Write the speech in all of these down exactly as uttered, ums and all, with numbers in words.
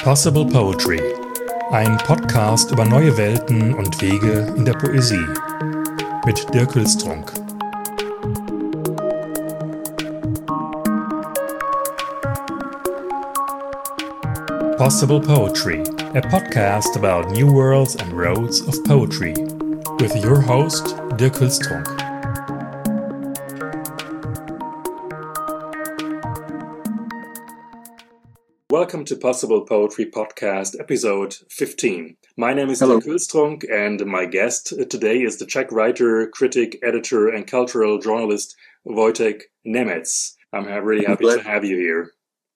Possible Poetry, ein Podcast über neue Welten und Wege in der Poesie mit Dirk Hülstrunk. Possible Poetry, a podcast about new worlds and roads of poetry, with your host Dirk Hülstrunk. Welcome to Possible Poetry Podcast, episode fifteen. My name is Hello. Dirk Hülstrunk, and my guest today is the Czech writer, critic, editor, and cultural journalist Wojtek Nemec. I'm ha- really happy to have you here.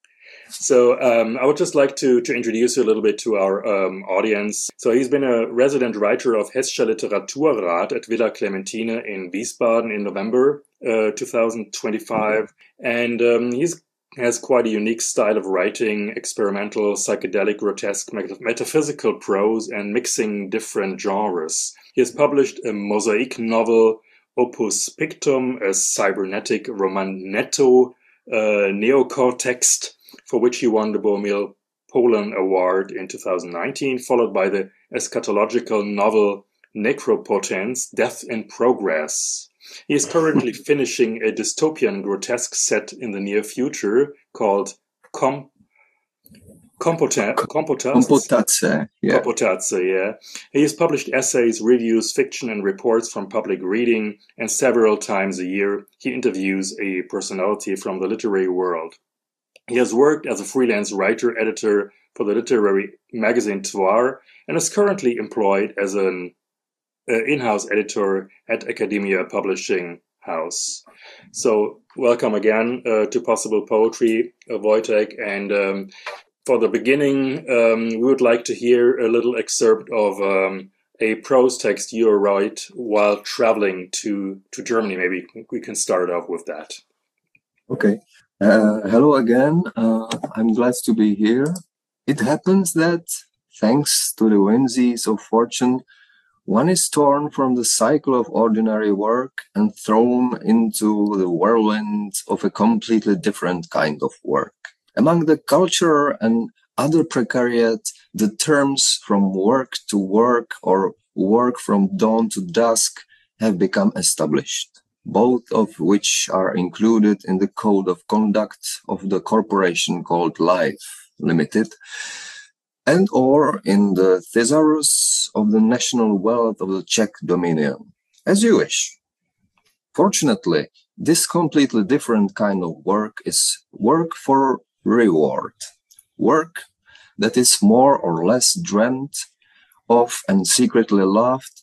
So um, I would just like to, to introduce you a little bit to our um, audience. So he's been a resident writer of Hessischer Literaturrat at Villa Clementina in Wiesbaden in November uh, twenty twenty-five. And um, he's has quite a unique style of writing, experimental, psychedelic, grotesque, met- metaphysical prose, and mixing different genres. He has published a mosaic novel, Opus Pictum, a cybernetic romanetto, uh, neocortext, for which he won the Bohemil Poland Award in two thousand nineteen, followed by the eschatological novel Necropotence, Death in Progress. He is currently finishing a dystopian grotesque set in the near future called Com- Compota- Compotas? Compotace, yeah. Compotace, yeah. He has published essays, reviews, fiction, and reports from public reading, and several times a year he interviews a personality from the literary world. He has worked as a freelance writer, editor for the literary magazine Tvar, and is currently employed as an uh, in-house editor at Academia Publishing House. So, welcome again uh, to Possible Poetry, uh, Wojtek. And um, for the beginning, um, we would like to hear a little excerpt of um, a prose text you wrote while traveling to, to Germany. Maybe we can start off with that. Okay. Uh, hello again. Uh, I'm glad to be here. It happens that, thanks to the whimsies of fortune, one is torn from the cycle of ordinary work and thrown into the whirlwind of a completely different kind of work. Among the culture and other precariat, the terms from work to work or work from dawn to dusk have become established, both of which are included in the code of conduct of the corporation called Life Limited, and or in the thesaurus of the national wealth of the Czech Dominion, as you wish. Fortunately, this completely different kind of work is work for reward, work that is more or less dreamt of and secretly loved,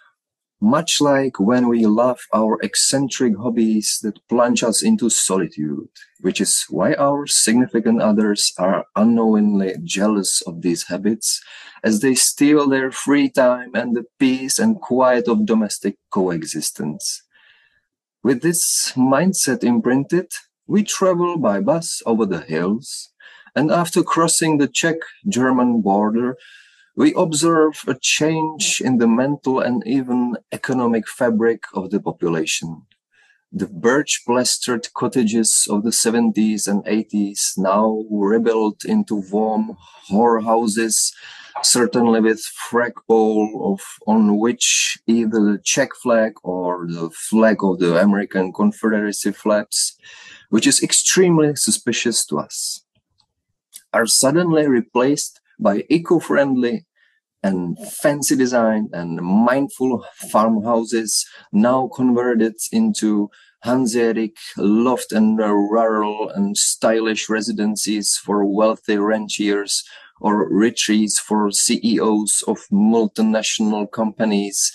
much like when we love our eccentric hobbies that plunge us into solitude, which is why our significant others are unknowingly jealous of these habits, as they steal their free time and the peace and quiet of domestic coexistence. With this mindset imprinted, we travel by bus over the hills, and after crossing the Czech-German border, we observe a change in the mental and even economic fabric of the population. The birch-plastered cottages of the seventies and eighties now rebuilt into warm whorehouses, certainly with flagpole of on which either the Czech flag or the flag of the American Confederacy flaps, which is extremely suspicious to us, are suddenly replaced by eco-friendly and fancy design and mindful farmhouses now converted into Hanseatic loft and rural and stylish residencies for wealthy ranchers or retreats for C E Os of multinational companies.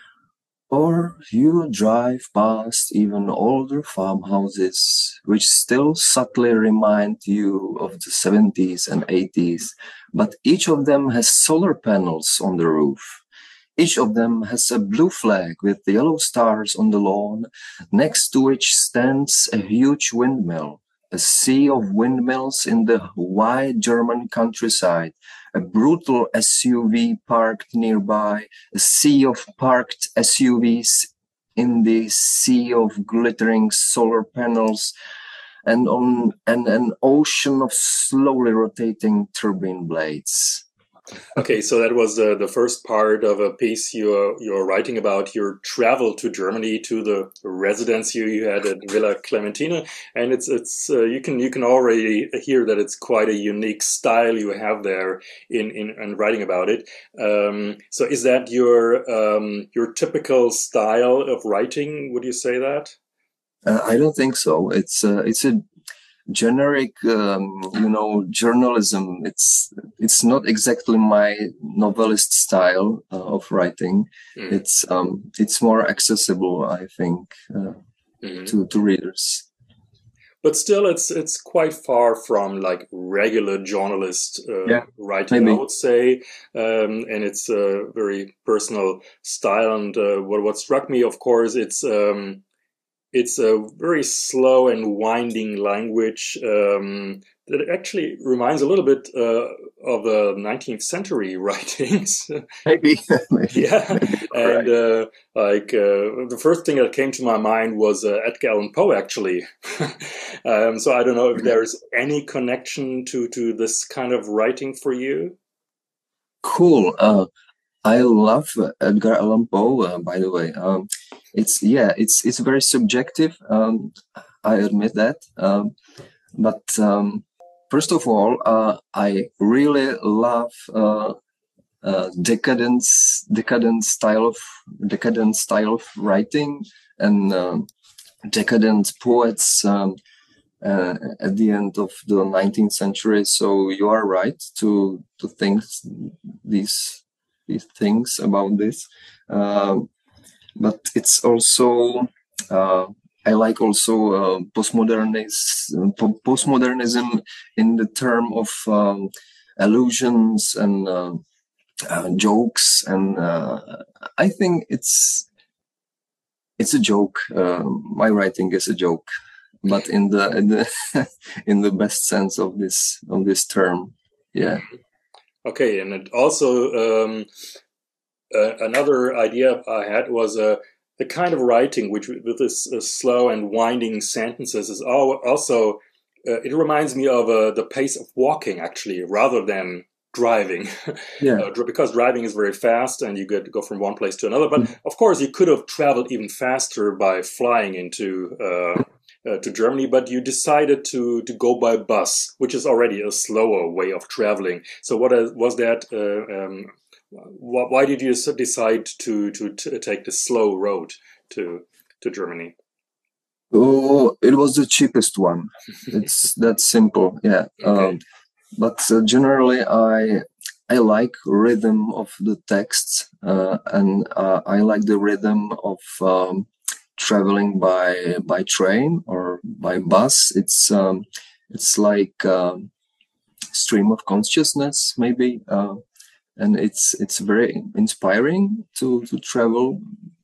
Or you drive past even older farmhouses, which still subtly remind you of the seventies and eighties, but each of them has solar panels on the roof. Each of them has a blue flag with yellow stars on the lawn, next to which stands a huge windmill, a sea of windmills in the wide German countryside, a brutal S U V parked nearby, a sea of parked S U Vs in the sea of glittering solar panels, and on and an ocean of slowly rotating turbine blades. Okay, so that was the the first part of a piece you're you're writing about your travel to Germany, to the residence you, you had at Villa Clementina, and it's it's uh, you can you can already hear that it's quite a unique style you have there in in, in writing about it. Um, so is that your um, your typical style of writing? Would you say that? Uh, I don't think so. It's uh, it's a generic, um, you know, journalism. It's it's not exactly my novelist style uh, of writing. Mm. It's um, it's more accessible, I think, uh, mm-hmm. to to readers. But still, it's it's quite far from like regular journalist uh, yeah, writing, maybe. I would say, um, and it's a very personal style. And uh, what what struck me, of course, it's. Um, It's a very slow and winding language um, that actually reminds a little bit uh, of the nineteenth century writings. Maybe. Maybe. Yeah. Maybe and uh, like uh, the first thing that came to my mind was uh, Edgar Allan Poe, actually. um, so I don't know if there's any connection to, to this kind of writing for you. Cool. Uh, I love Edgar Allan Poe, uh, by the way. Um, it's yeah, it's it's very subjective. Um, I admit that. Um, but um, first of all, uh, I really love uh, uh, decadence, decadent style of decadent style of writing, and um, decadent poets um, uh, at the end of the nineteenth century. So you are right to to think these. these things about this, um, but it's also uh, I like also uh, postmodernism, postmodernism in the term of um, allusions and uh, uh, jokes, and uh, I think it's it's a joke. Uh, my writing is a joke, but in the in the in the best sense of this of this term, yeah. Okay, and it also um, uh, another idea I had was uh, the kind of writing which, with this uh, slow and winding sentences, is also uh, it reminds me of uh, the pace of walking, actually, rather than driving. Yeah. uh, because driving is very fast and you get to go from one place to another. But mm-hmm. of course, you could have traveled even faster by flying into. Uh, Uh, to Germany, but you decided to to go by bus, which is already a slower way of traveling. So, what uh, was that? Uh, um, wh why did you decide to to t take the slow road to to Germany? Oh, it was the cheapest one. It's that simple, yeah. Okay. Um, but uh, generally, I I like rhythm of the texts, uh, and uh, I like the rhythm of. Um, traveling by by train or by bus. It's um it's like um stream of consciousness, maybe, uh, and it's it's very inspiring to to travel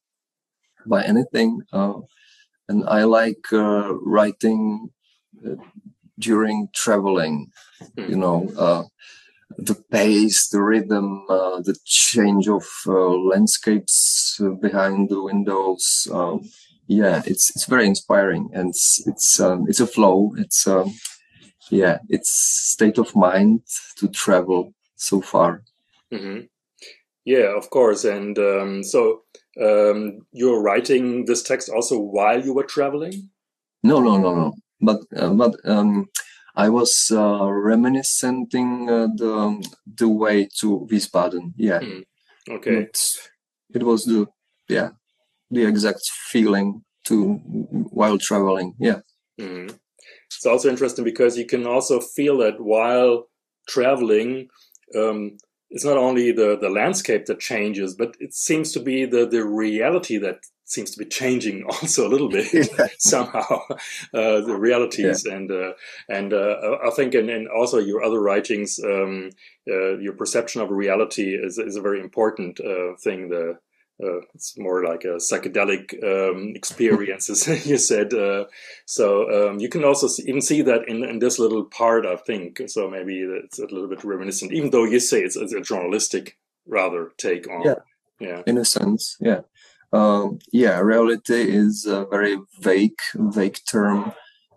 by anything, uh, and I like uh, writing uh, during traveling, you know, uh, the pace, the rhythm, uh, the change of uh, landscapes uh, behind the windows. Um, yeah, it's it's very inspiring, and it's it's um, it's a flow. It's um, yeah, it's state of mind to travel so far. Mm-hmm. Yeah, of course. And um, so um, you're writing this text also while you were traveling? No, no, no, no. But uh, but um, I was uh, reminiscing uh, the the way to Wiesbaden. Yeah. Mm. Okay. It, it was the yeah the exact feeling to while traveling. Yeah. Mm. It's also interesting because you can also feel that while traveling, um, it's not only the the landscape that changes, but it seems to be the the reality that seems to be changing also a little bit yeah. somehow, uh, the realities. Yeah. And uh, and uh, I think in, in also your other writings, um, uh, your perception of reality is, is a very important uh, thing. The uh, it's more like a psychedelic um, experience, as you said. Uh, so um, you can also see, even see that in, in this little part, I think. So maybe it's a little bit reminiscent, even though you say it's, it's a journalistic rather take on. Yeah, yeah. In a sense, yeah. Um, yeah, reality is a very vague, vague term.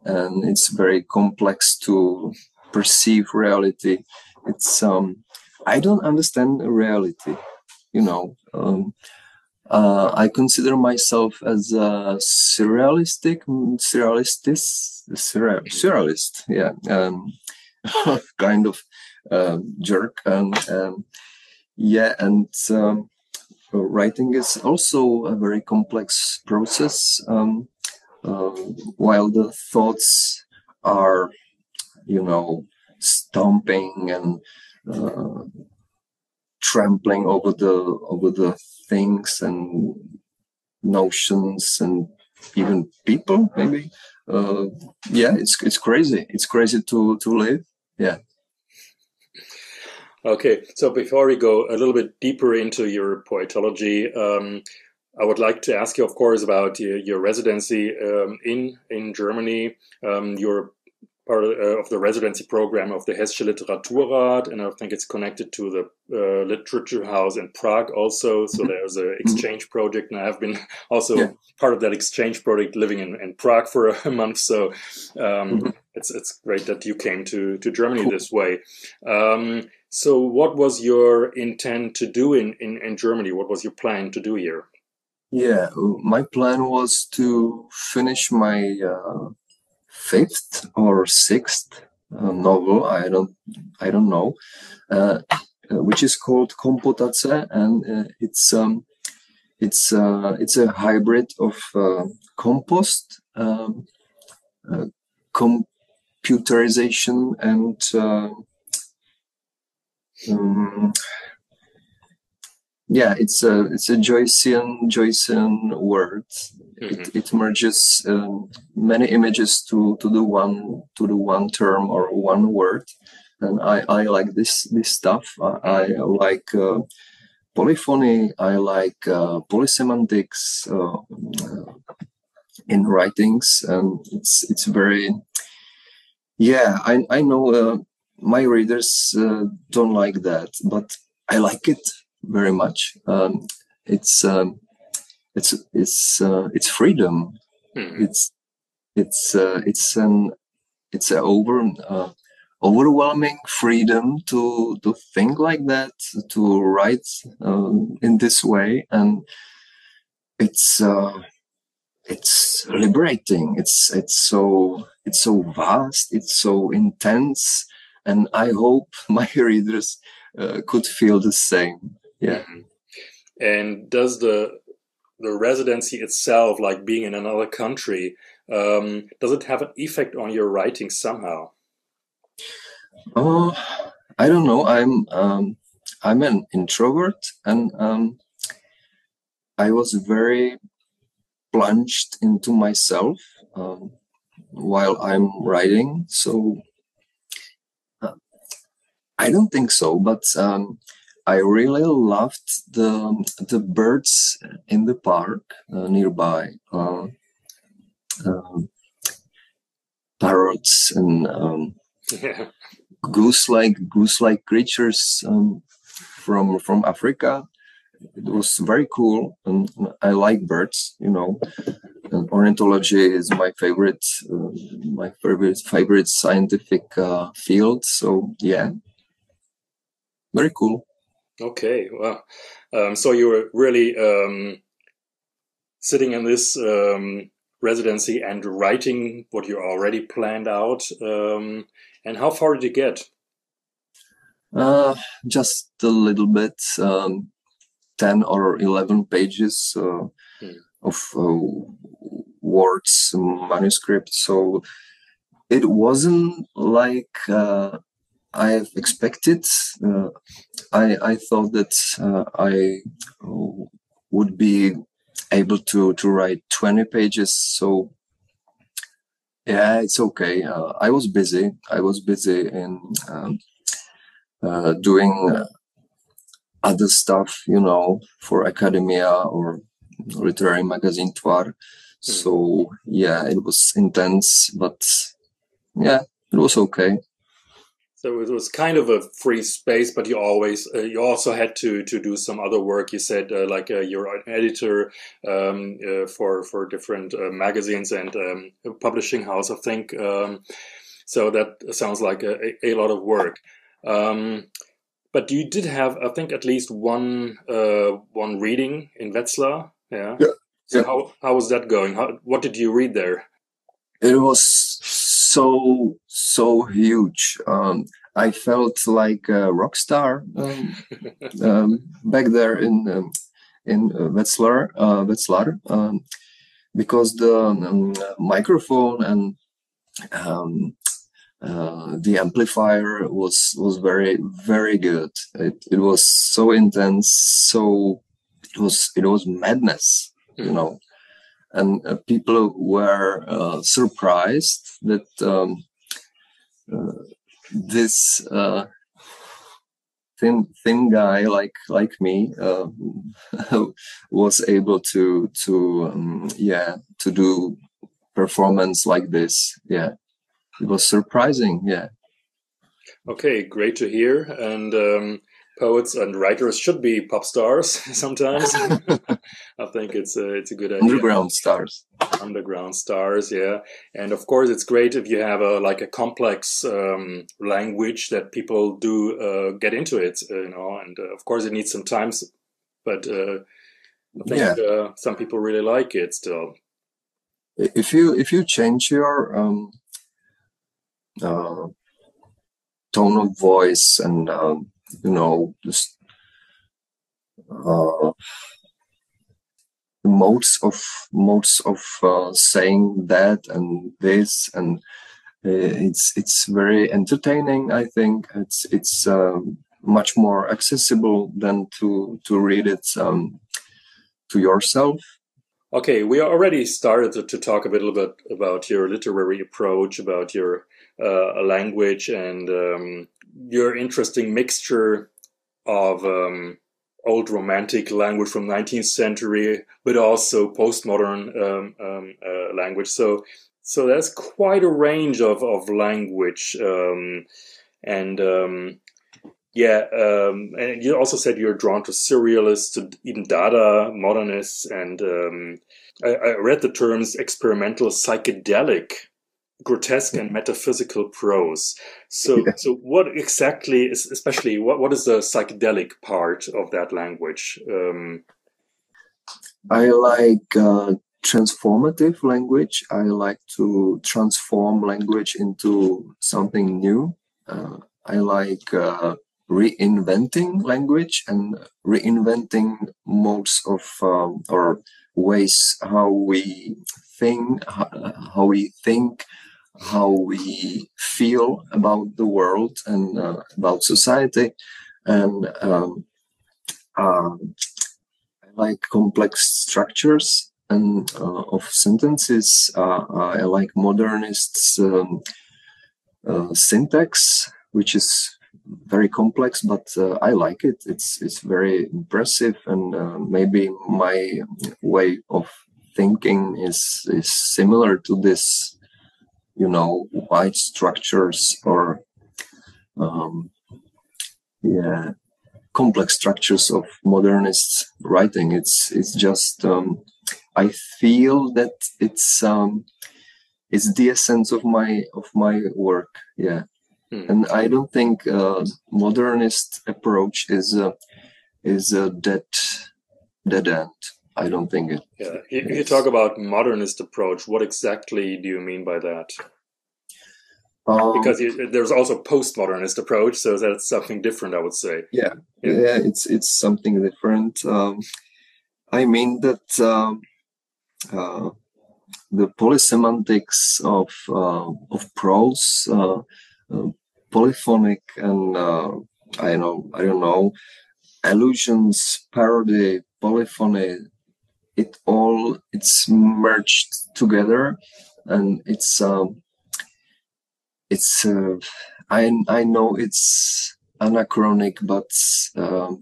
and it's very complex to perceive reality. It's um, I don't understand reality, you know. Um, uh, I consider myself as a surrealistic, surrealistis, surreal, surrealist, yeah, um, kind of um, jerk, and um, yeah, and um, writing is also a very complex process. Um, uh, while the thoughts are, you know, stomping and uh, trampling over the over the things and notions and even people, maybe. Uh, yeah, it's it's crazy. It's crazy to to live. Yeah. Okay, so before we go a little bit deeper into your poetology, um, I would like to ask you, of course, about your, your residency um, in in Germany. Um, you're part of, uh, of the residency program of the Hessische Literaturrat, and I think it's connected to the uh, Literature House in Prague also. So there's an exchange project, and I've been also yeah. part of that exchange project, living in, in Prague for a month. So um, mm-hmm. it's it's great that you came to to Germany this way. Um, so what was your intent to do in, in, in Germany? What was your plan to do here? Yeah, my plan was to finish my uh, fifth or sixth uh, novel. I don't, I don't know, uh, which is called Komputace, and uh, it's um, it's uh, it's a hybrid of uh, compost, um, uh, computerization, and uh, um, yeah, it's a it's a Joycean Joycean word. Mm-hmm. It it merges um, many images to to the one to the one term or one word, and I, I like this this stuff. I, I like uh, polyphony. I like uh, polysemantics uh, in writings, and it's it's very yeah. I I know uh, my readers uh, don't like that, but I like it very much. Um, it's um, it's it's uh, it's freedom. Mm-hmm. It's it's uh, it's an it's an over uh, overwhelming freedom to to think like that, to write um, in this way, and it's uh, it's liberating. It's it's so it's so vast. It's so intense, and I hope my readers uh, could feel the same. Yeah. Mm-hmm. And does the the residency itself, like being in another country, um, does it have an effect on your writing somehow? Oh, I don't know. I'm um, I'm an introvert, and um, I was very plunged into myself um, while I'm writing. So uh, I don't think so, but um, I really loved the the birds in the park uh, nearby, uh, uh, parrots and um, yeah. goose-like goose-like creatures um, from from Africa. It was very cool, and I like birds. You know, and ornithology is my favorite, uh, my favorite favorite scientific uh, field. So yeah, very cool. Okay, well, um, so you were really um, sitting in this um, residency and writing what you already planned out. Um, and how far did you get? Uh, just a little bit, um, ten or eleven pages uh, hmm. of uh, words, manuscript. So it wasn't like uh, I've expected. Uh, I I thought that uh, I would be able to to write twenty pages. So yeah, it's okay. Uh, I was busy. I was busy in um, uh, doing uh, other stuff, you know, for academia or literary magazine Tvar. Mm. So yeah, it was intense, but yeah, it was okay. So it was kind of a free space, but you always uh, you also had to to do some other work. You said uh, like uh, you're an editor um, uh, for for different uh, magazines and um, a publishing house, I think. Um, so that sounds like a, a lot of work. Um, but you did have, I think, at least one uh, one reading in Wetzlar. Yeah. Yeah. So yeah. how how was that going? How, what did you read there? It was so so huge. Um, I felt like a rock star um, um, back there in um, in uh, Wetzlar, uh, Wetzlar, um, because the um, microphone and um, uh, the amplifier was was very very good. It it was so intense, so it was it was madness, you know. And uh, people were uh, surprised that um, uh, this uh, thin thin guy like like me uh, was able to to um, yeah to do performance like this. Yeah, it was surprising. Yeah. Okay, great to hear. And um, poets and writers should be pop stars sometimes. I think it's a, it's a good idea. Underground stars. Underground stars, yeah. And of course, it's great if you have a like a complex um, language that people do uh, get into it, uh, you know. And uh, of course, it needs some time, but uh, I think Yeah. uh, some people really like it still. If you if you change your um, uh, tone of voice and uh, you know just uh, modes of modes of uh, saying that and this, and uh, it's it's very entertaining. I think it's it's um, much more accessible than to to read it um, to yourself. Okay, we already started to, to talk a little bit about your literary approach, about your uh, language, and um, your interesting mixture of um, old romantic language from nineteenth century, but also postmodern um, um, uh, language. So, so that's quite a range of of language, um, and um, yeah. Um, and you also said you're drawn to surrealists, to even Dada, modernists, and um, I, I read the terms experimental, psychedelic, grotesque, and metaphysical prose. So, Yeah. so what exactly is, especially, what, what is the psychedelic part of that language? Um, I like uh, transformative language. I like to transform language into something new. Uh, I like uh, reinventing language and reinventing modes of um, or ways how we think, how, how we think, how we feel about the world and uh, about society, and um, um, I like complex structures and uh, of sentences. Uh, I like modernists' um, uh, syntax, which is very complex, but uh, I like it. It's it's very impressive, and uh, maybe my way of thinking is is similar to this, you know, wide structures or um, yeah, complex structures of modernist writing. It's it's just um, I feel that it's um, it's the essence of my of my work. Yeah. hmm. And I don't think uh, modernist approach is a is a dead dead end. I don't think it. Yeah. If you talk about modernist approach, what exactly do you mean by that? Um, Because you, there's also postmodernist approach, so that's something different, I would say. yeah, Yeah. yeah, it's it's something different. Um, I mean that um, uh, the polysemantics of uh, of prose, uh, uh, polyphonic, and uh, I know I don't know, allusions, parody, polyphony. It all it's merged together, and it's um, it's uh, I I know it's anachronic, but um,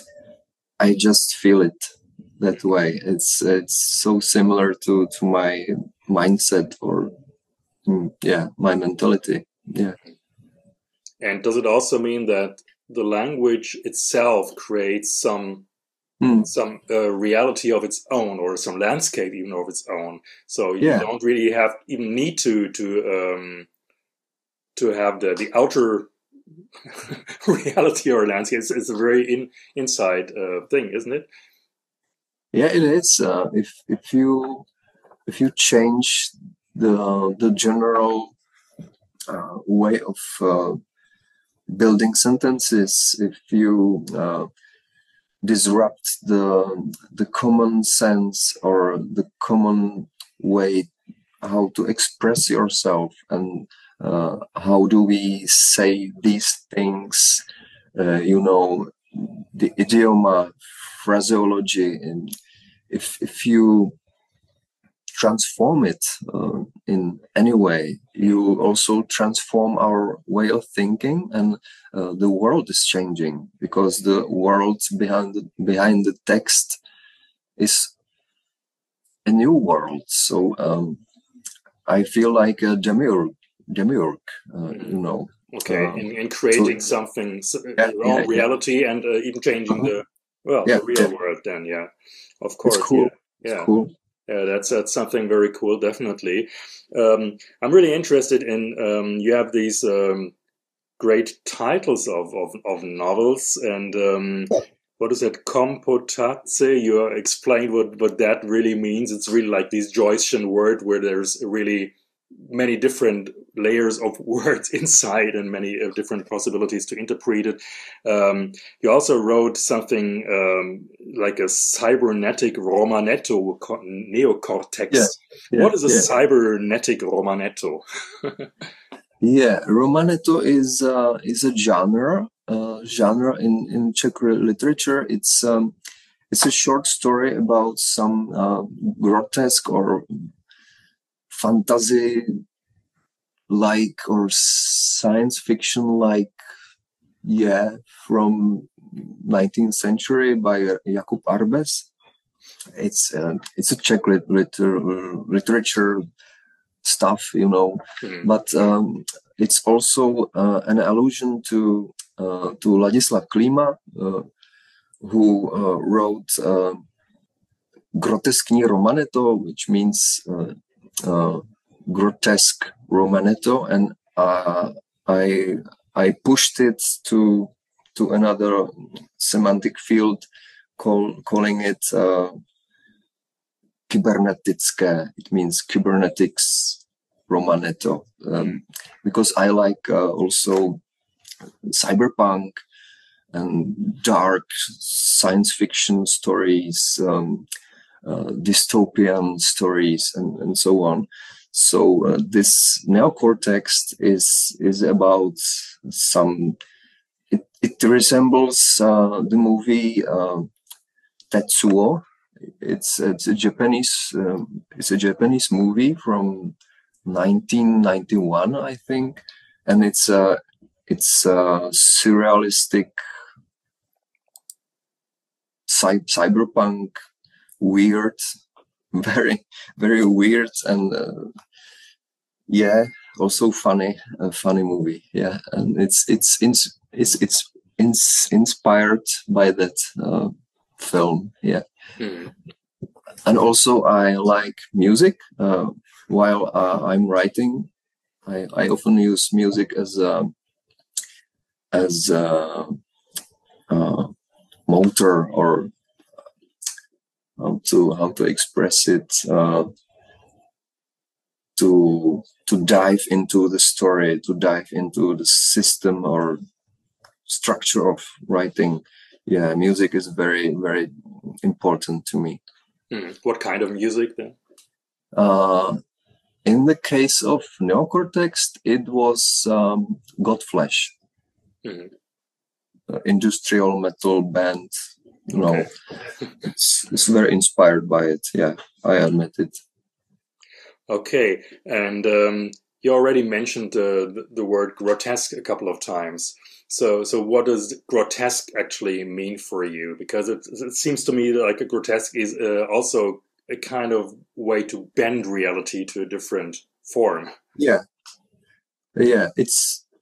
I just feel it that way. It's it's so similar to to my mindset or mm, yeah, my mentality. Yeah. And does it also mean that the language itself creates some mm. some uh, reality of its own, or some landscape even of its own? So you yeah. don't really have even need to to um, to have the the outer reality or landscape. It's, it's a very in, inside uh, thing, isn't it? Yeah, it is. Uh, if if you if you change the the general uh, way of uh, building sentences, if you uh, disrupt the the common sense or the common way how to express yourself, and uh, how do we say these things, uh, you know, the idioma, phraseology, and if if you transform it uh, in any way, you also transform our way of thinking, and uh, the world is changing, because the world behind the, behind the text is a new world. So um, I feel like a demiurge, demiurge, uh, you know. Okay, uh, in, in creating so, something, yeah, your own yeah, reality, yeah. and uh, even changing uh-huh. the well, yeah, the real yeah. world. Then, yeah, of course, it's cool. yeah, yeah. It's cool. Yeah, that's that's something very cool, definitely. Um, I'm really interested in. Um, you have these um, great titles of, of, of novels, and um, what is it? Kompotace. You explained what, what that really means. It's really like this Joycean word where there's really many different layers of words inside and many uh, different possibilities to interpret it. Um, you also wrote something um, like a cybernetic romanetto neocortex. Yeah, yeah, what is a yeah. cybernetic romanetto? Yeah, romanetto is uh, is a genre uh, genre in, in Czech literature. It's um, it's a short story about some uh, grotesque or fantasy like or science fiction like, yeah, from nineteenth century by Jakub Arbes. It's uh, it's a Czech lit- liter- literature stuff, you know, mm-hmm. but um, it's also uh, an allusion to uh, to Ladislav Klima, uh, who uh, wrote uh, Groteskní romanetto, which means uh, uh, grotesque romanetto, and uh, I I pushed it to to another semantic field, call, calling it uh, kybernetické. It means kybernetics romanetto, um, because I like uh, also cyberpunk and dark science fiction stories, um, uh, dystopian stories, and, and so on. So uh, this neocortex is is about some. It, it resembles uh, the movie uh, Tetsuo. It's it's a Japanese um, it's a Japanese movie from nineteen ninety-one, I think, and it's a it's a surrealistic cy- cyberpunk, weird, very very weird, and uh, yeah, also funny, a funny movie. Yeah, and it's it's it's it's it's, it's inspired by that uh, film. Yeah. Mm. And also I like music. Uh, while uh, I'm writing, I, I often use music as a as a, a motor, or how to how to express it, uh, to to dive into the story, to dive into the system or structure of writing. Yeah, music is very very important to me. Mm. What kind of music then? Uh, in the case of Neocortex, it was um, Godflesh, mm-hmm. uh, industrial metal band. You know, okay. it's, it's very inspired by it. Yeah, I admit it. Okay, and um, you already mentioned uh, the, the word grotesque a couple of times. So, so what does grotesque actually mean for you? Because it, it seems to me like a grotesque is uh, also a kind of way to bend reality to a different form. Yeah, yeah. It's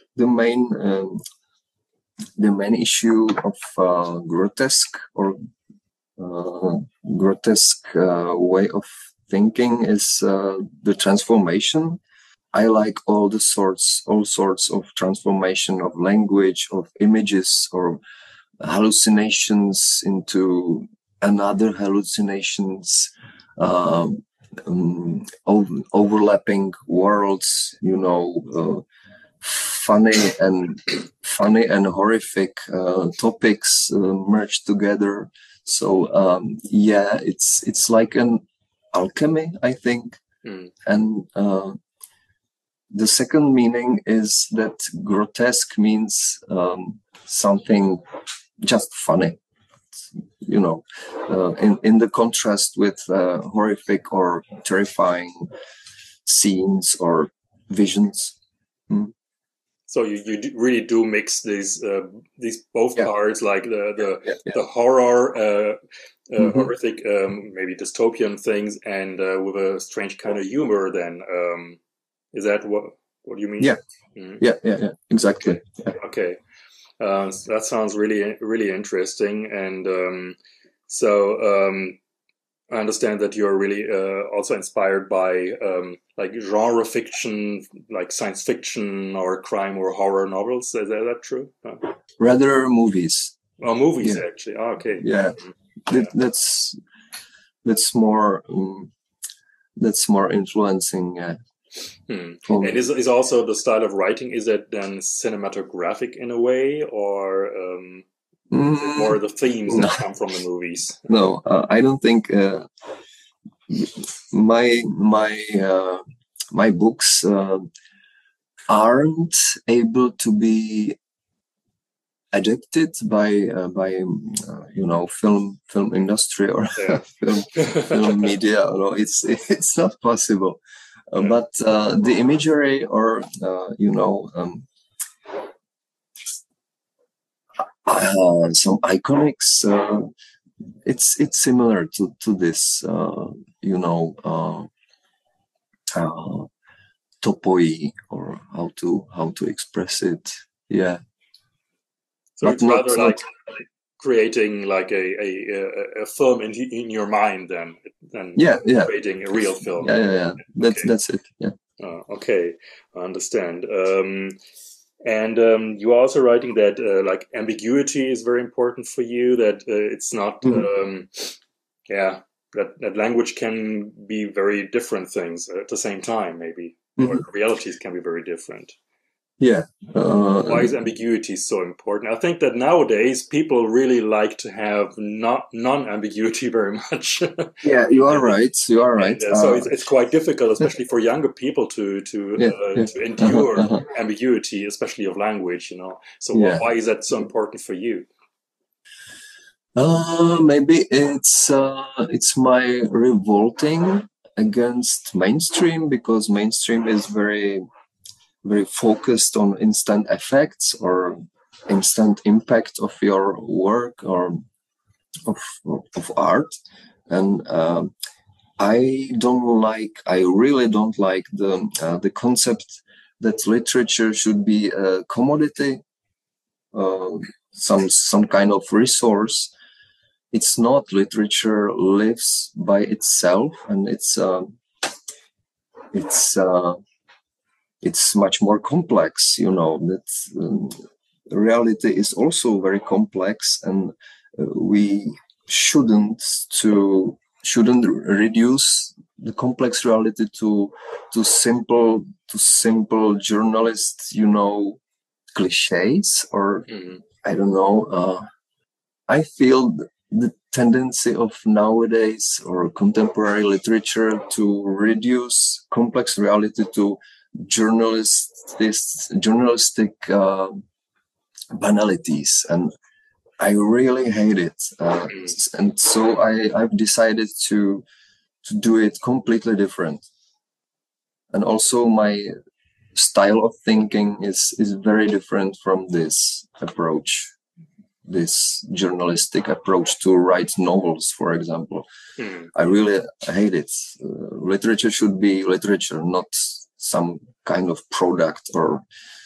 the main um, the main issue of uh, grotesque or uh, grotesque uh, way of thinking is uh, the transformation. I like all the sorts, all sorts of transformation of language, of images, or hallucinations into another hallucinations, uh, um, over, overlapping worlds. You know, uh, funny and funny and horrific uh, topics uh, merged together. So um, yeah, it's it's like an alchemy, I think, mm. and. Uh, The second meaning is that grotesque means um, something just funny, you know, uh, in, in the contrast with uh, horrific or terrifying scenes or visions. Mm. So you, you do really do mix these uh, these both Yeah. parts, like the the, yeah, yeah. the horror, uh, uh, Mhm. horrific, um, maybe dystopian things, and uh, with a strange kind of humor. Then um, is that what what do you mean? Yeah, Mhm. yeah, yeah, yeah, exactly. Yeah. Okay, uh, so that sounds really really interesting. And um, so um, I understand that you're really uh, also inspired by um, like genre fiction, like science fiction or crime or horror novels. Is that, that true? Uh, Rather movies. oh, movies Yeah, actually. Oh, okay. yeah. That, that's that's more um, that's more influencing. Yeah. Hmm. for And me. is is also the style of writing, is it then cinematographic in a way, or um, is it more Mm, the themes no, that come from the movies? no, uh, I don't think uh, my my uh, my books uh, aren't able to be adapted by uh, by uh, you know film film industry or Yeah. film film media. No, it's it's not possible. Uh, Yeah. but uh, the imagery or uh, you know um, uh, some iconics. Uh, it's it's similar to to this. Uh, you know. Uh, uh, topoi or how to how to express it. Yeah, So but it's not rather not like creating like a a, a, a film in in your mind than than yeah yeah creating a real film. yeah yeah, yeah. That's Okay. that's it. Yeah. Uh, okay, I understand. Um, and um, you are also writing that uh, like ambiguity is very important for you. That uh, it's not, Mhm. um, yeah, that that language can be very different things at the same time, maybe, or Mhm. realities can be very different. Yeah. Why Uh, is ambiguity so important? I think that nowadays people really like to have not non-ambiguity very much. yeah, you are and, right. You are right. and uh, so Uh, it's, it's quite difficult, especially for younger people, to to yeah, uh, yeah. to Uh-huh, endure uh-huh. ambiguity, especially of language. You know, so wh- Yeah. why is that so important for you? Uh, maybe it's uh, it's my revolting against mainstream because mainstream is very very focused on instant effects or instant impact of your work or of, of art. And um, I don't like, I really don't like the, uh, the concept that literature should be a commodity, uh, some, some kind of resource. It's not. Literature lives by itself, and it's, uh, it's, uh, it's much more complex, you know, that um, reality is also very complex, and uh, we shouldn't to shouldn't reduce the complex reality to to simple to simple journalist, you know, cliches or Mm, I don't know. Uh, I feel the tendency of nowadays or contemporary literature to reduce complex reality to journalistic journalistic uh, banalities, and I really hate it. Uh, mm. and so I, I've decided to to do it completely different. And also my style of thinking is is very different from this approach, this journalistic approach to write novels, for example. Mm. I really hate it. Uh, literature should be literature, not some kind of product or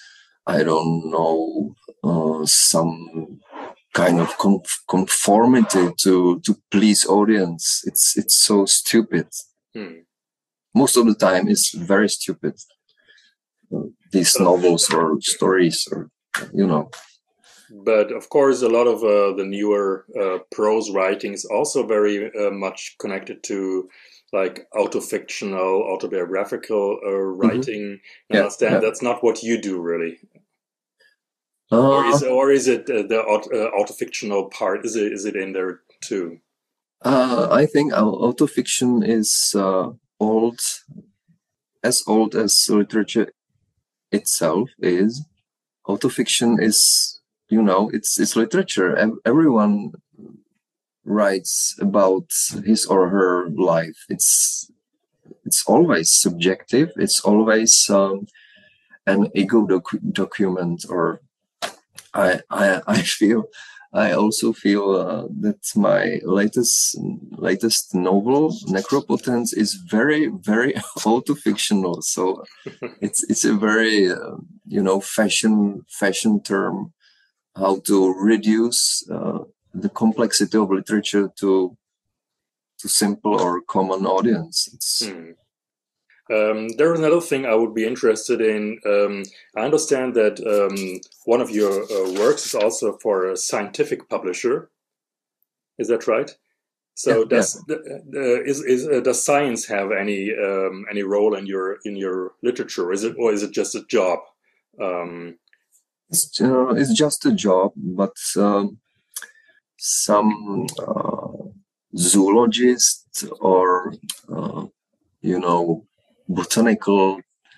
I don't know, uh, some kind of conf- conformity to to please audience. It's it's so stupid. Hmm. Most of the time, it's very stupid. Uh, these novels or stories, or you know. But of course, a lot of uh, the newer uh, prose writing is also very uh, much connected to like autofictional, autobiographical uh, writing. Mm-hmm. I yeah, understand yeah. That's not what you do, really. Uh, or is or is it uh, the uh, autofictional part? Is it is it in there too? Uh, I think autofiction is uh, old, as old as literature itself is. Autofiction is, you know, it's it's literature. Everyone writes about his or her life. It's it's always subjective. It's always um, an ego doc- document. Or I I I feel I also feel uh, that my latest latest novel, Necropotence, is very very autofictional. So it's it's a very uh, you know fashion fashion term, how to reduce uh, the complexity of literature to to simple or common audience. It's, hmm. Um, there's another thing I would be interested in. Um, I understand that um, one of your uh, works is also for a scientific publisher. Is that right? So yeah, does yeah. Uh, is, is uh, does science have any um, any role in your in your literature? Is it or is it just a job? Um, it's uh, it's just a job, but um, some uh, zoologists or uh, you know botanical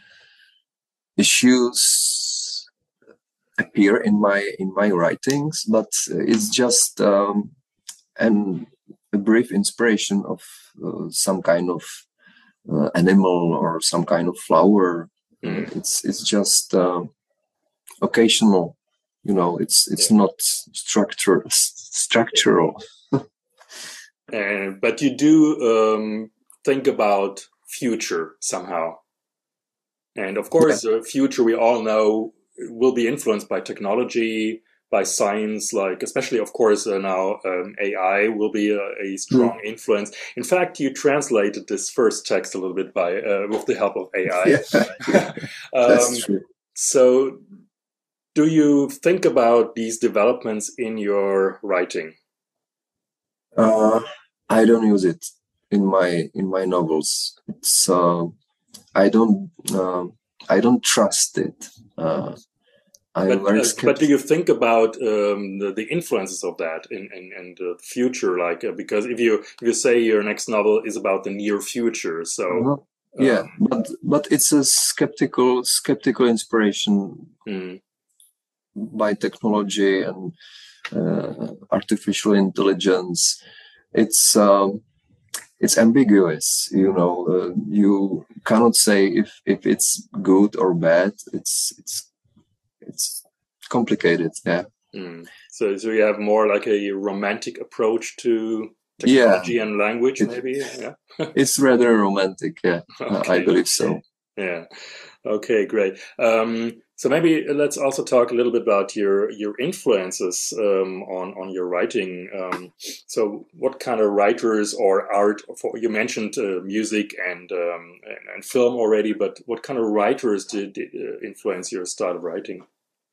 issues appear in my in my writings, but it's just um, an a brief inspiration of uh, some kind of uh, animal or some kind of flower. Mm. Uh, it's it's just uh, occasional, you know. It's it's yeah. not structure structural. And but you do um, think about future somehow. And of course, the yeah. uh, future, we all know, will be influenced by technology, by science, like especially, of course, uh, now um, A I will be a, a strong mm. influence. In fact, you translated this first text a little bit by uh, with the help of A I. Yeah, yeah. um, That's true. So, do you think about these developments in your writing? Uh, I don't use it in my in my novels. It's uh, I don't uh, I don't trust it. Uh, I'm but, uh, but do you think about um, the, the influences of that in, in, in the future? Like uh, because if you if you say your next novel is about the near future, so uh-huh. yeah, um, but but it's a skeptical skeptical inspiration hmm. by technology and uh, artificial intelligence. It's um, it's ambiguous, you know. Uh, you cannot say if if it's good or bad. It's it's it's complicated, yeah. Mm. So so you have more like a romantic approach to technology yeah. and language, it, maybe. Yeah, it's rather romantic. Yeah, okay. I believe so. Yeah. Okay, great. Um, so maybe let's also talk a little bit about your your influences um, on on your writing. Um, so, what kind of writers or art? For, you mentioned uh, music and, um, and and film already, but what kind of writers did, did uh, influence your style of writing?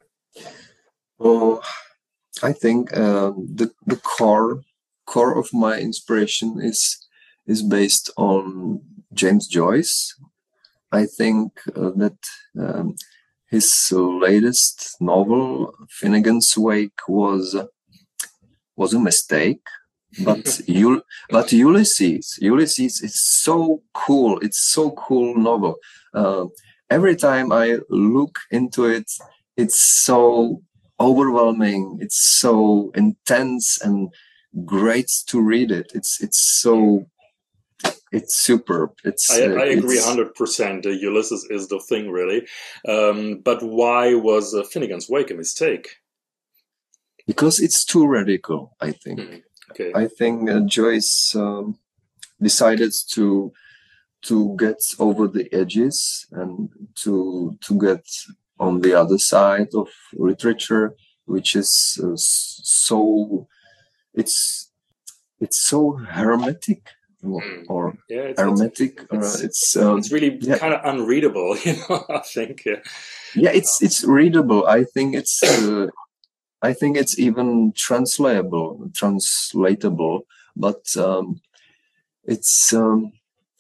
Well, I think um, the the core core of my inspiration is is based on James Joyce. I think uh, that um, his latest novel, Finnegan's Wake, was was a mistake. But you, but Ulysses, Ulysses is so cool. It's so cool novel. Uh, every time I look into it, it's so overwhelming. It's so intense and great to read it. It's it's so. It's superb. It's. I, I uh, agree one hundred percent. Uh, Ulysses is the thing, really. Um, but why was uh, Finnegan's Wake a mistake? Because it's too radical, I think. Mm-hmm. Okay. I think uh, Joyce um, decided to to get over the edges and to to get on the other side of literature, which is uh, so it's it's so hermetic Mm. or Yeah, it's, hermetic. It's it's, uh, it's, um, it's really yeah. kind of unreadable, you know. I think. Yeah. Yeah, it's it's readable. I think it's uh, I think it's even translatable, translatable. But um, it's um,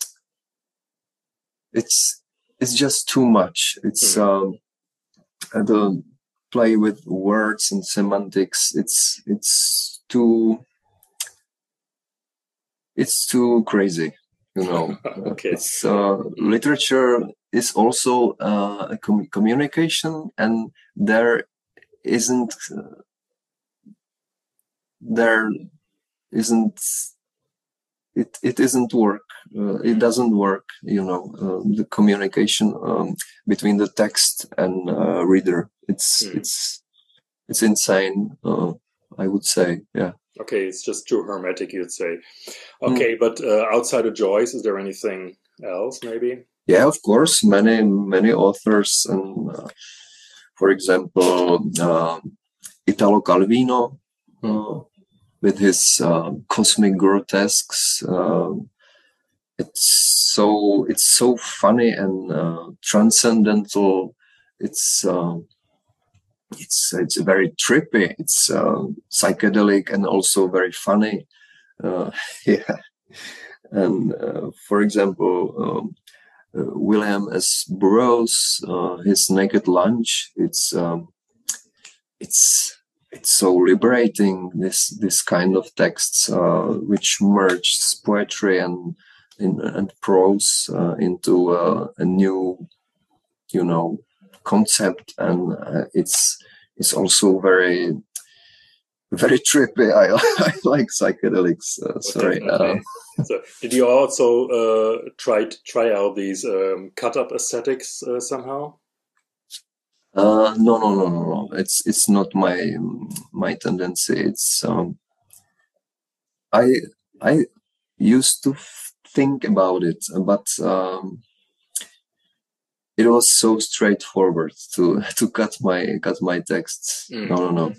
it's it's just too much. It's Mm. um, the play with words and semantics. It's it's too it's too crazy. You know, Okay. it's uh, literature is also uh, a com- communication, and there isn't uh, there isn't it it isn't work. Uh, it doesn't work. You know, uh, the communication um, between the text and uh, reader. It's Mm. it's it's insane. Uh, I would say, yeah. Okay, it's just too hermetic, you'd say. Mm. Okay, but uh, outside of Joyce, is there anything else, maybe? Yeah, of course, many many authors, and uh, for example, uh, Italo Calvino, uh, with his uh, cosmic grotesques. Uh, it's so it's so funny and uh, transcendental. It's uh, it's it's very trippy. It's uh, psychedelic and also very funny. Uh, yeah, and uh, for example, um, uh, William S. Burroughs, uh, his Naked Lunch. It's um, it's it's so liberating. This this kind of texts uh, which merges poetry and in, and prose uh, into uh, a new, you know, concept, and uh, it's it's also very very trippy. I, I like psychedelics. Uh, Oh, sorry. definitely. Uh, So, did you also uh, try to try out these um, cut-up aesthetics uh, somehow? uh, no, no, no, no, no. It's it's not my my tendency. It's um, I I used to think about it, but um, it was so straightforward to to cut my cut my texts. Mm. No, no, no.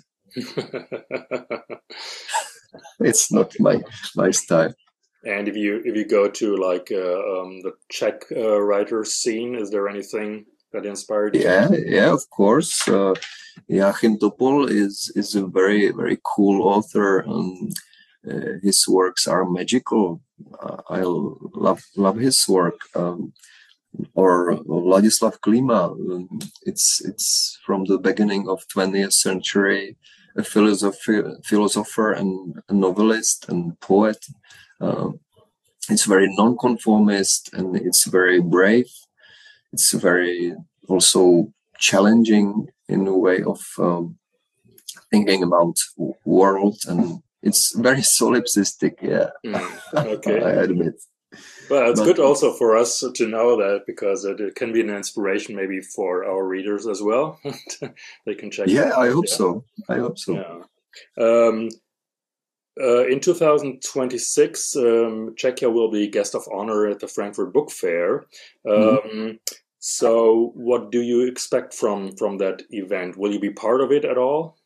It's not my my style. And if you if you go to like uh, um, the Czech uh, writer scene, is there anything that inspired you? Yeah, yeah, of course. Uh, Joachim Topol is is a very very cool author, and uh, his works are magical. Uh, I love love his work. Um, or Ladislav Klima. Um, it's it's from the beginning of twentieth century, a philosopher, philosopher and a novelist and poet. Um, it's very nonconformist and it's very brave. It's very also challenging in a way of um, thinking about world, and it's very solipsistic. Yeah, Mm, okay. I admit. Well, it's But good also for us to know that because it, it can be an inspiration maybe for our readers as well. They can check. yeah, I hope Yeah. so. I hope so. Yeah. Um, uh, in two thousand twenty-six, um, Czechia will be guest of honor at the Frankfurt Book Fair. Um, mm-hmm. So, what do you expect from from that event? Will you be part of it at all?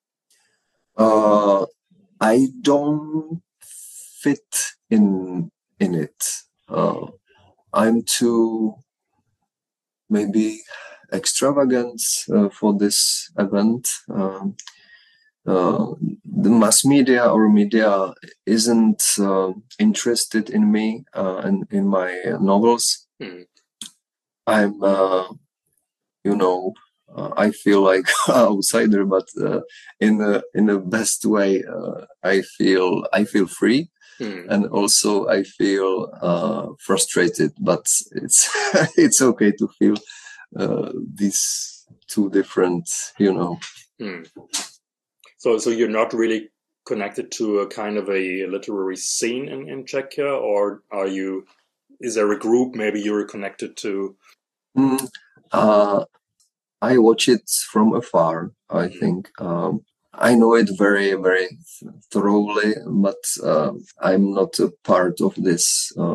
Uh, I don't fit in in it. Uh, I'm too maybe extravagant uh, for this event. Um, uh, the mass media or media isn't uh, interested in me uh, and in my novels. Hmm. I'm, uh, you know, uh, I feel like outsider, but uh, in the in the best way. Uh, I feel I feel free, hmm. and also I feel uh, frustrated. But it's it's okay to feel uh, these two different, you know. Hmm. So, so you're not really connected to a kind of a literary scene in, in Czechia, or are you? Is there a group maybe you're connected to? Mm, uh, I watch it from afar. I mm. think um, I know it very, very thoroughly, but uh, I'm not a part of this uh,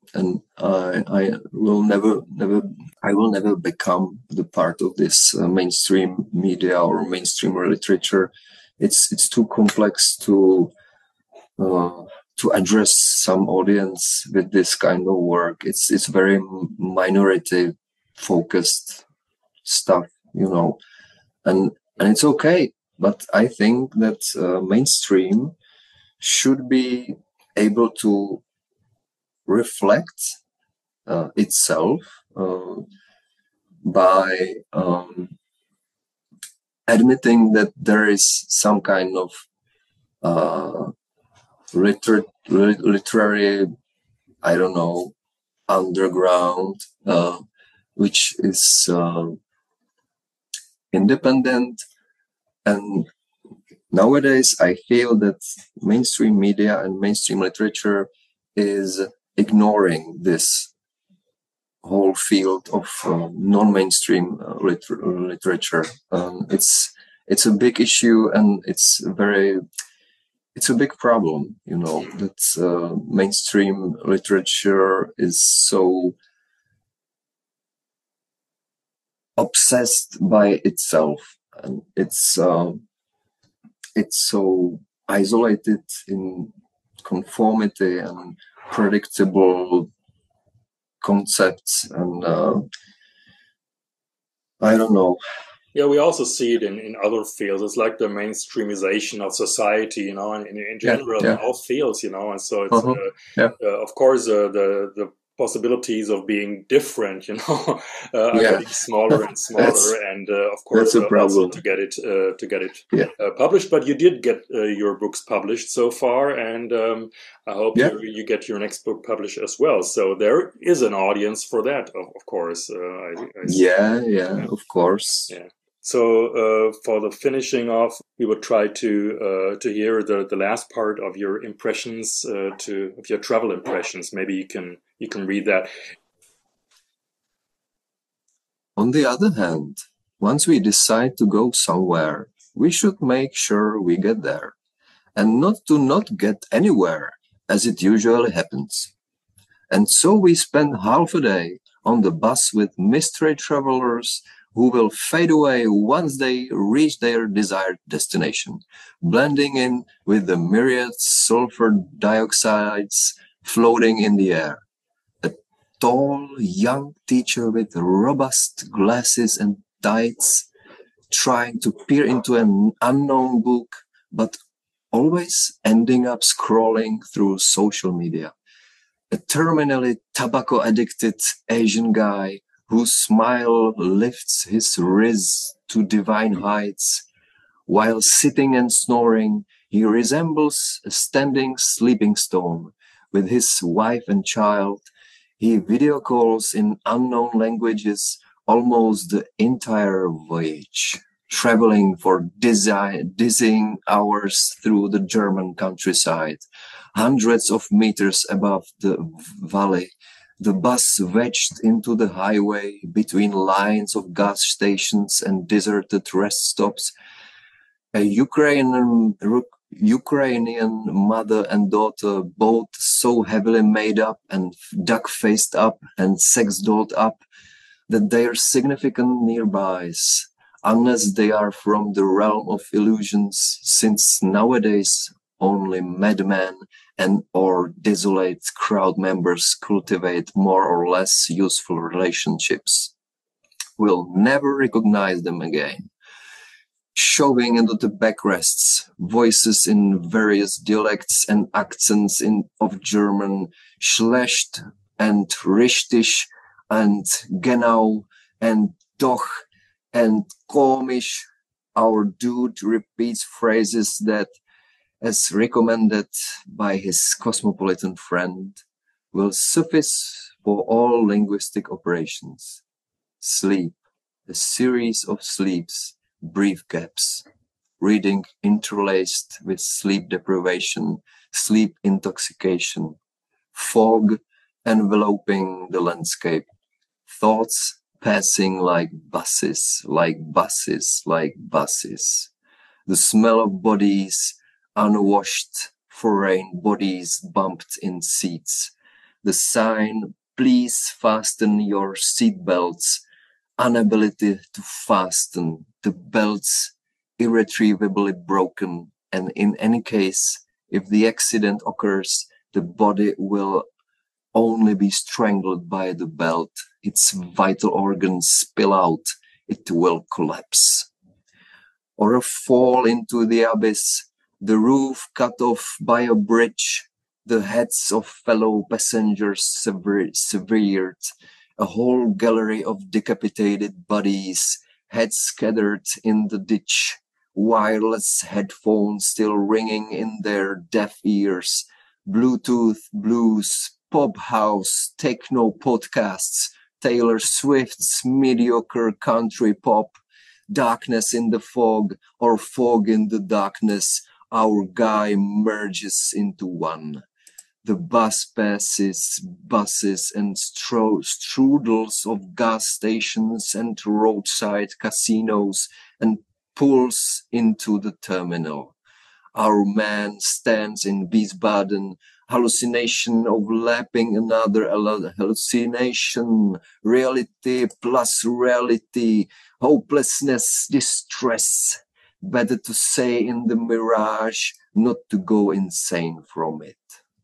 and I, I will never, never, I will never become the part of this uh, mainstream media or mainstream literature. It's it's too complex to uh, to address some audience with this kind of work. It's it's very minority focused stuff, you know, and and it's okay. But I think that uh, mainstream should be able to reflect uh, itself uh, by um, admitting that there is some kind of uh, liter- literary, I don't know, underground, uh, which is uh, independent. And nowadays, I feel that mainstream media and mainstream literature is ignoring this whole field of uh, non-mainstream uh, liter- literature. Um, it's it's a big issue, and it's very it's a big problem. You know that uh, mainstream literature is so obsessed by itself, and it's uh, it's so isolated in conformity and predictable concepts, and uh, I don't know. Yeah, we also see it in, in other fields. It's like the mainstreamization of society, you know, in, in general, yeah, yeah. in all fields, you know. And so it's, uh-huh. uh, yeah. uh, of course, uh, the the possibilities of being different, you know, uh, are yeah. getting smaller and smaller, and uh, of course, uh, also to get it uh, to get it yeah. uh, published. But you did get uh, your books published so far, and um, I hope yeah. you, you get your next book published as well. So there is an audience for that, of, of course. Uh, I, I yeah, yeah, yeah, of course. Yeah. So uh, for the finishing off, we would try to uh, to hear the, the last part of your impressions, uh, to of your travel impressions. Maybe you can you can read that. On the other hand, once we decide to go somewhere, we should make sure we get there, and not to not get anywhere, as it usually happens. And so we spend half a day on the bus with mystery travelers who will fade away once they reach their desired destination, blending in with the myriad sulfur dioxides floating in the air. A tall, young teacher with robust glasses and tights, trying to peer into an unknown book, but always ending up scrolling through social media. A terminally tobacco-addicted Asian guy whose smile lifts his riz to divine heights. While sitting and snoring, he resembles a standing sleeping stone. With his wife and child, he video calls in unknown languages almost the entire voyage, traveling for dizzy, dizzying hours through the German countryside. Hundreds of meters above the valley, the bus wedged into the highway between lines of gas stations and deserted rest stops. A Ukrainian, Ukrainian mother and daughter, both so heavily made up and duck-faced up and sex-dolled up that they are significant nearbys, unless they are from the realm of illusions, since nowadays only madmen and or desolate crowd members cultivate more or less useful relationships. We'll never recognize them again. Shoving into the backrests, voices in various dialects and accents in, of German, schlecht and richtig and genau and doch and komisch. Our dude repeats phrases that, as recommended by his cosmopolitan friend, will suffice for all linguistic operations. Sleep, a series of sleeps, brief gaps, reading interlaced with sleep deprivation, sleep intoxication, fog enveloping the landscape, thoughts passing like buses, like buses, like buses, the smell of bodies, unwashed foreign bodies bumped in seats, the sign, please fasten your seatbelts, inability to fasten, the belts irretrievably broken, and in any case, if the accident occurs, the body will only be strangled by the belt, its vital organs spill out, it will collapse. Or a fall into the abyss, the roof cut off by a bridge, the heads of fellow passengers sever- severed, a whole gallery of decapitated bodies, heads scattered in the ditch, wireless headphones still ringing in their deaf ears, Bluetooth blues, pop house, techno podcasts, Taylor Swift's mediocre country pop, darkness in the fog or fog in the darkness, our guy merges into one. The bus passes buses and stro- strudels of gas stations and roadside casinos and pulls into the terminal. Our man stands in Wiesbaden, hallucination overlapping another hallucination, reality plus reality, hopelessness, distress. Better to say in the mirage, not to go insane from it.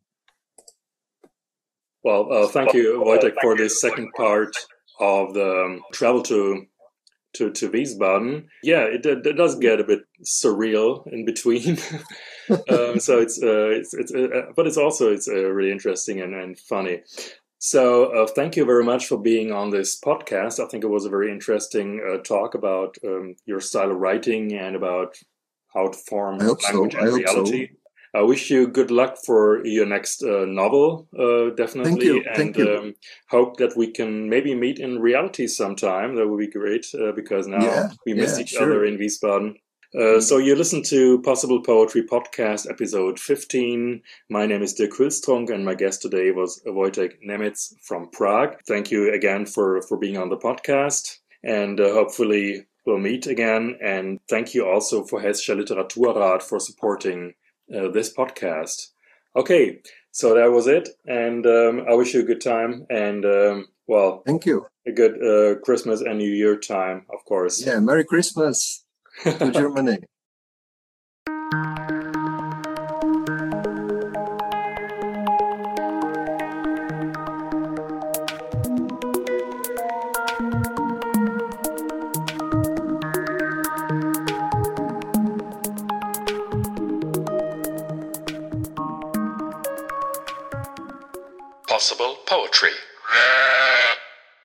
Well, uh, thank you, Wojtek, for this second part of the um, travel to to to Wiesbaden. Yeah, it, it does get a bit surreal in between. um, so it's uh, it's it's, uh, but it's also it's uh, really interesting and, and funny. So uh, thank you very much for being on this podcast. I think it was a very interesting uh, talk about um, your style of writing and about how to form language so. and reality. So. I wish you good luck for your next uh, novel, uh, definitely. Thank you. And Thank you. Um, hope that we can maybe meet in reality sometime. That would be great uh, because now yeah, we missed yeah, each sure. other in Wiesbaden. Uh, so you listen to Possible Poetry Podcast, episode fifteen. My name is Dirk Hülstrunk, and my guest today was Wojtek Nemetz from Prague. Thank you again for, for being on the podcast, and uh, hopefully we'll meet again. And thank you also for Hessischer Literaturrat for supporting uh, this podcast. Okay, so that was it, and um, I wish you a good time, and um, well, thank you. A good uh, Christmas and New Year time, of course. Yeah, Merry Christmas. To Germany. Possible Poetry.